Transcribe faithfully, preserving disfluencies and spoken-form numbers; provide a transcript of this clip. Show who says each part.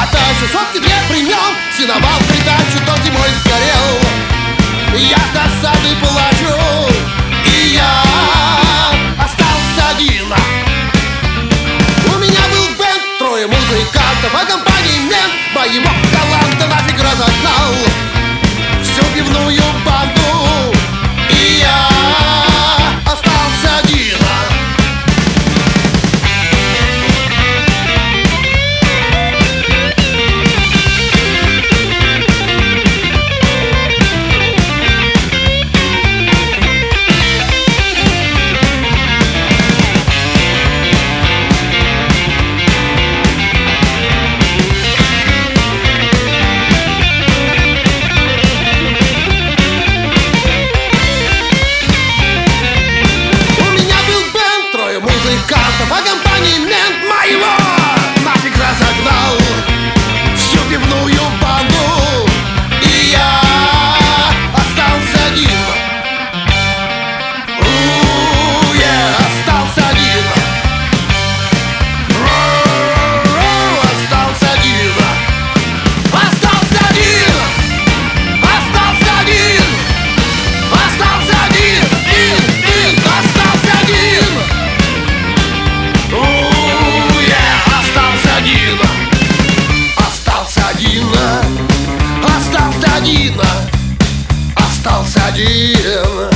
Speaker 1: А также сотки две при нем сеновал в придачу, тот зимой сгорел. Я с досады плачу, и я остался один. У меня был бэнд, трое музыкантов, а компании мент моего таланта нафиг разогнал всю пивную банду, и я остался один. А компании мент моего нафиг разогнал всю пивную банду, и я остался один. У, я остался один. Ро-ро-ро, остался один. Остался один. Остался один. Остался один. Ин, ин, остался один. Остался один, остался один, остался один.